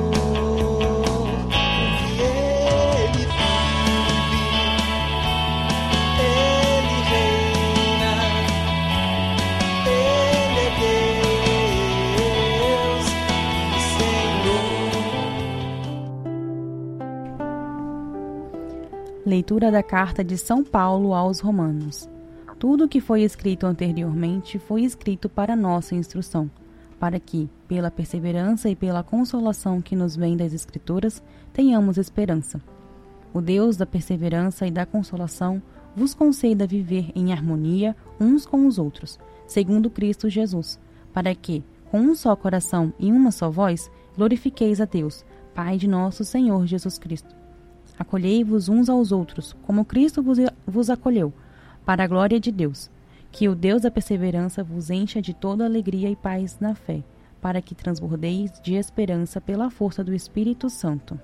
Leitura da carta de São Paulo aos Romanos. Tudo o que foi escrito anteriormente foi escrito para nossa instrução, para que, pela perseverança e pela consolação que nos vem das Escrituras, tenhamos esperança. O Deus da perseverança e da consolação vos conceda viver em harmonia uns com os outros, segundo Cristo Jesus, para que, com um só coração e uma só voz, glorifiqueis a Deus, Pai de nosso Senhor Jesus Cristo. Acolhei-vos uns aos outros, como Cristo vos, vos acolheu, para a glória de Deus. Que o Deus da perseverança vos encha de toda alegria e paz na fé, para que transbordeis de esperança pela força do Espírito Santo.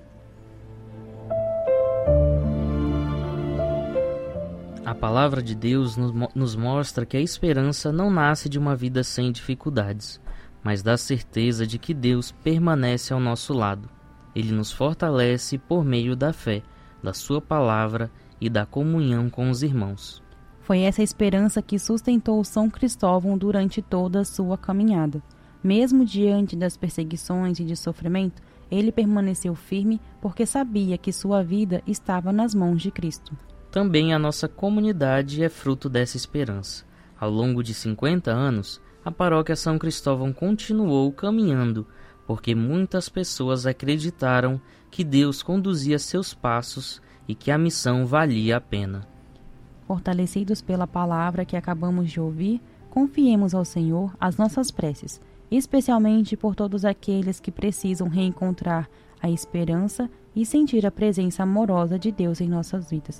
A palavra de Deus nos mostra que a esperança não nasce de uma vida sem dificuldades, mas da certeza de que Deus permanece ao nosso lado. Ele nos fortalece por meio da fé, da sua palavra e da comunhão com os irmãos. Foi essa esperança que sustentou São Cristóvão durante toda a sua caminhada. Mesmo diante das perseguições e de sofrimento, ele permaneceu firme porque sabia que sua vida estava nas mãos de Cristo. Também a nossa comunidade é fruto dessa esperança. Ao longo de cinquenta anos, a paróquia São Cristóvão continuou caminhando, porque muitas pessoas acreditaram que Deus conduzia seus passos e que a missão valia a pena. Fortalecidos pela palavra que acabamos de ouvir, confiemos ao Senhor as nossas preces, especialmente por todos aqueles que precisam reencontrar a esperança e sentir a presença amorosa de Deus em nossas vidas.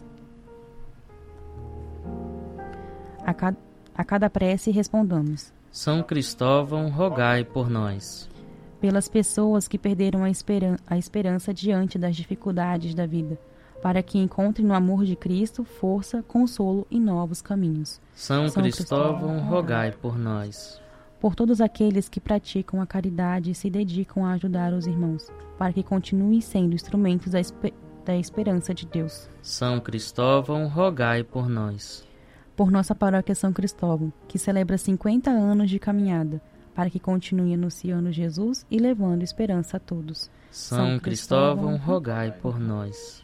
A cada, a cada prece respondamos: São Cristóvão, rogai por nós. Pelas pessoas que perderam a, esperan- a esperança diante das dificuldades da vida, para que encontrem no amor de Cristo força, consolo e novos caminhos. São, São Cristóvão, Cristóvão, rogai por nós. Por todos aqueles que praticam a caridade e se dedicam a ajudar os irmãos, para que continuem sendo instrumentos da, esper- da esperança de Deus. São Cristóvão, rogai por nós. Por nossa paróquia São Cristóvão, que celebra cinquenta anos de caminhada, para que continue anunciando Jesus e levando esperança a todos. São, São Cristóvão, Cristóvão, rogai por nós.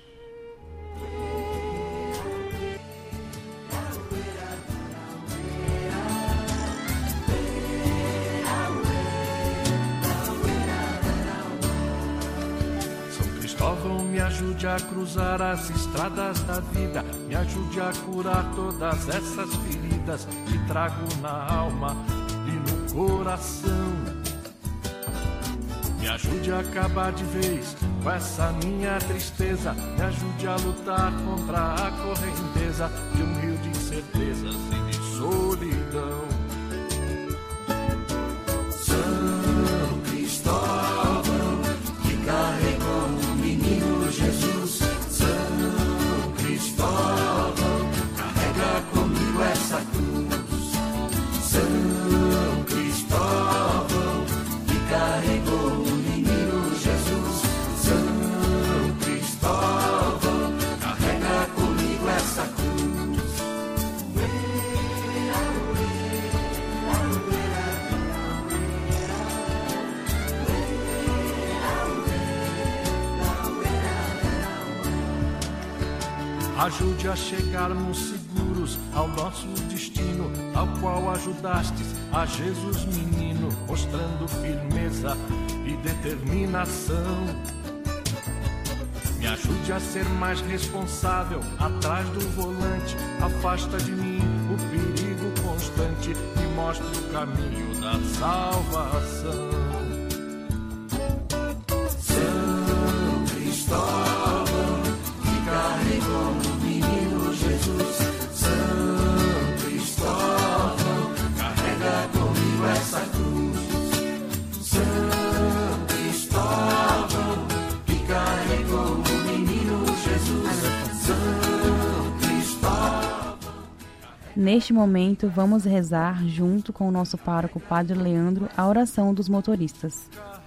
Cristóvão, me ajude a cruzar as estradas da vida, me ajude a curar todas essas feridas que trago na alma e no coração. Me ajude a acabar de vez com essa minha tristeza, me ajude a lutar contra a correnteza de um rio de incertezas e de solidão. São Cristóvão, que carregou o menino Jesus. São Cristóvão, carrega comigo essa cruz. São Cristóvão, que carregou o menino Jesus. São Cristóvão, carrega comigo essa cruz. Ajude a chegarmos seguros ao nosso destino, tal qual ajudastes a Jesus menino, mostrando firmeza e determinação. Me ajude a ser mais responsável atrás do volante, afasta de mim o perigo constante e mostre o caminho da salvação. São Cristóvão, que carregou o menino Jesus. São Cristóvão, carrega comigo essa cruz. São Cristóvão, que carregou o menino Jesus. São Cristóvão. Neste momento, vamos rezar junto com o nosso pároco Padre Leandro a oração dos motoristas.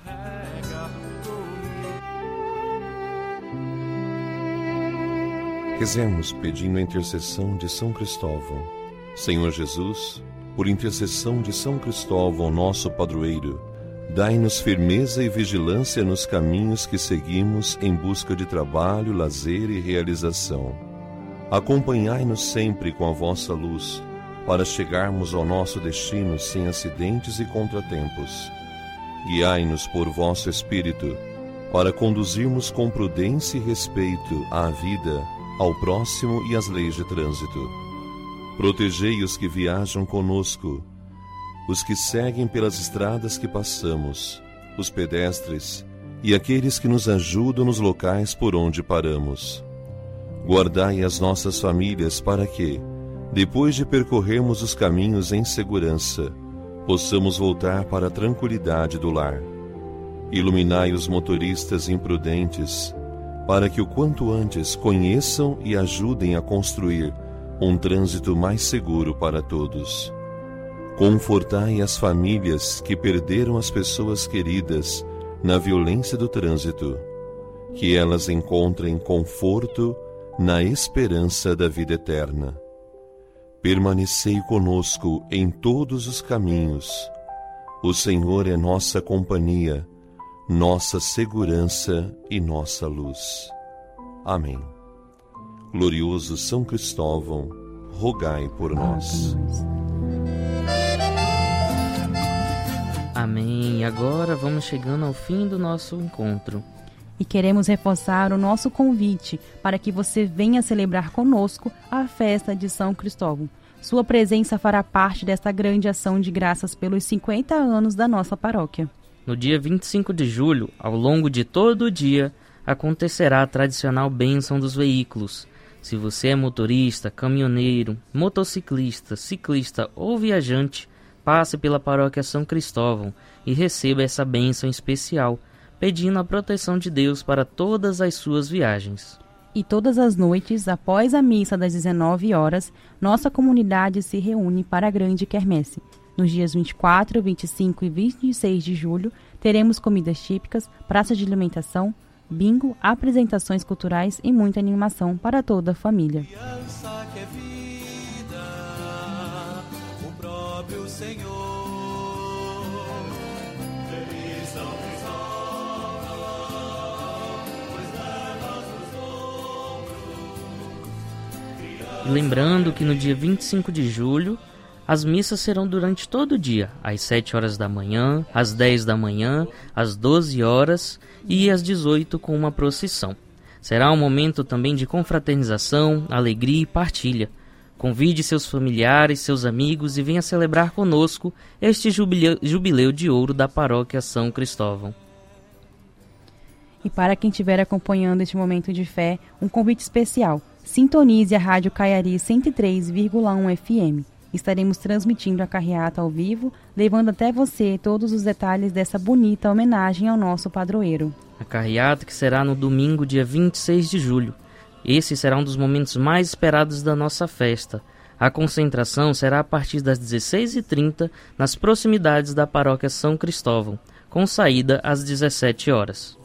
Rezemos pedindo a intercessão de São Cristóvão. Senhor Jesus, por intercessão de São Cristóvão, nosso padroeiro, dai-nos firmeza e vigilância nos caminhos que seguimos em busca de trabalho, lazer e realização. Acompanhai-nos sempre com a vossa luz, para chegarmos ao nosso destino sem acidentes e contratempos. Guiai-nos por vosso Espírito, para conduzirmos com prudência e respeito à vida, ao próximo e às leis de trânsito. Protegei os que viajam conosco, os que seguem pelas estradas que passamos, os pedestres e aqueles que nos ajudam nos locais por onde paramos. Guardai as nossas famílias para que, depois de percorrermos os caminhos em segurança, possamos voltar para a tranquilidade do lar. Iluminai os motoristas imprudentes, para que o quanto antes conheçam e ajudem a construir um trânsito mais seguro para todos. Confortai as famílias que perderam as pessoas queridas na violência do trânsito que elas encontrem conforto na esperança da vida eterna. Permanecei conosco em todos os caminhos. O Senhor é nossa companhia, nossa segurança e nossa luz. Amém. Glorioso São Cristóvão, rogai por nós. Amém. E agora vamos chegando ao fim do nosso encontro. E queremos reforçar o nosso convite para que você venha celebrar conosco a festa de São Cristóvão. Sua presença fará parte desta grande ação de graças pelos cinquenta anos da nossa paróquia. No dia vinte e cinco de julho, ao longo de todo o dia, acontecerá a tradicional bênção dos veículos. Se você é motorista, caminhoneiro, motociclista, ciclista ou viajante, passe pela paróquia São Cristóvão e receba essa bênção especial, pedindo a proteção de Deus para todas as suas viagens. E todas as noites, após a missa das dezenove horas, nossa comunidade se reúne para a grande quermesse. Nos dias vinte e quatro, vinte e cinco e vinte e seis de julho, teremos comidas típicas, praça de alimentação, bingo, apresentações culturais e muita animação para toda a família. Criança que é vida, o próprio Senhor. Feliz São Cristóvão, pois levas nos ombros. E lembrando que no dia vinte e cinco de julho, as missas serão durante todo o dia, às sete horas da manhã, às dez da manhã, às doze horas e às dezoito com uma procissão. Será um momento também de confraternização, alegria e partilha. Convide seus familiares, seus amigos e venha celebrar conosco este jubileu, jubileu de ouro da paróquia São Cristóvão. E para quem estiver acompanhando este momento de fé, um convite especial. Sintonize a Rádio Caiari cento e três vírgula um F M. Estaremos transmitindo a carreata ao vivo, levando até você todos os detalhes dessa bonita homenagem ao nosso padroeiro. A carreata que será no domingo, dia vinte e seis de julho. Esse será um dos momentos mais esperados da nossa festa. A concentração será a partir das dezesseis e trinta nas proximidades da paróquia São Cristóvão, com saída às dezessete horas.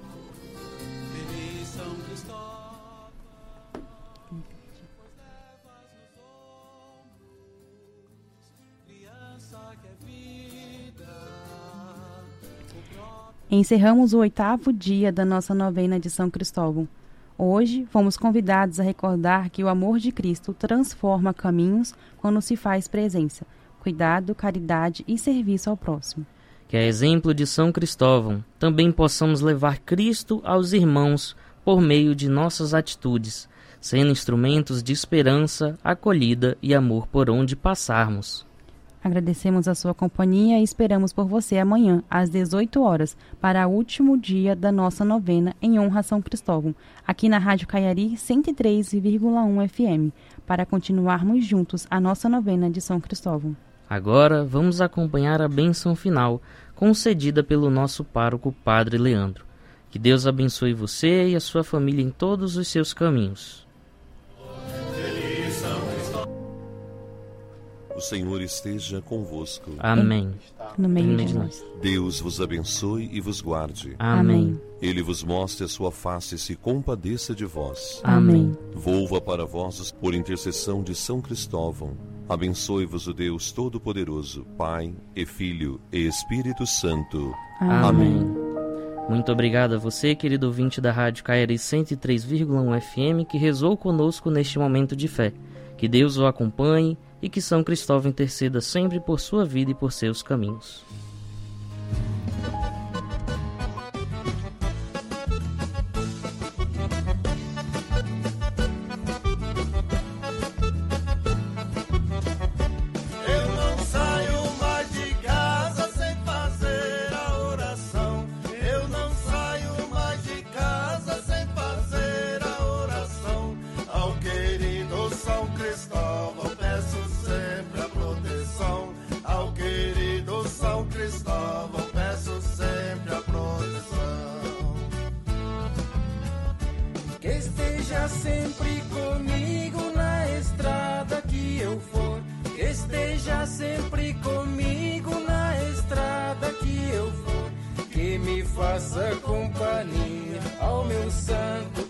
Encerramos o oitavo dia da nossa novena de São Cristóvão. Hoje, fomos convidados a recordar que o amor de Cristo transforma caminhos quando se faz presença, cuidado, caridade e serviço ao próximo. Que a exemplo de São Cristóvão, também possamos levar Cristo aos irmãos por meio de nossas atitudes, sendo instrumentos de esperança, acolhida e amor por onde passarmos. Agradecemos a sua companhia e esperamos por você amanhã, às dezoito horas, para o último dia da nossa novena em honra a São Cristóvão, aqui na Rádio Caiari cento e três vírgula um F M, para continuarmos juntos a nossa novena de São Cristóvão. Agora vamos acompanhar a bênção final, concedida pelo nosso pároco Padre Leandro. Que Deus abençoe você e a sua família em todos os seus caminhos. O Senhor esteja convosco. Amém. No meio de nós. Deus vos abençoe e vos guarde. Amém. Ele vos mostre a sua face e se compadeça de vós. Amém. Volva para vós por intercessão de São Cristóvão. Abençoe-vos o Deus Todo-Poderoso, Pai e Filho e Espírito Santo. Amém. Amém. Muito obrigado a você, querido ouvinte da Rádio Caiari cento e três vírgula um F M, que rezou conosco neste momento de fé. Que Deus o acompanhe e que São Cristóvão interceda sempre por sua vida e por seus caminhos. Eu não saio mais de casa sem fazer a oração. Eu não saio mais de casa sem fazer a oração. Ao querido São Cristóvão peço sempre a proteção. Ao querido São Cristóvão peço sempre a proteção. Que esteja sempre comigo na estrada que eu for. Que esteja sempre comigo na estrada que eu for. Que me faça companhia ao meu santo